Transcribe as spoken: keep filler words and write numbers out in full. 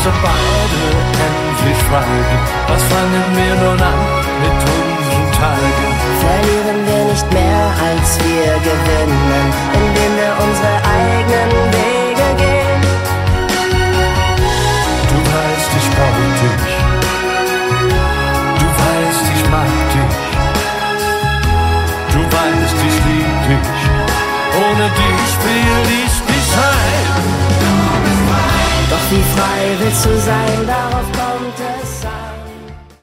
wir beide endlich schweigen, was fangen wir nun an mit unseren Tagen? Verlieren wir nicht mehr, als wir gewinnen, indem wir unsere eigenen Wege gehen. Du weißt, ich brauch dich. Du weißt, ich mag dich. Du weißt, ich lieb dich. Ohne dich will ich nicht sein. Doch wie frei willst du sein, darauf kommt es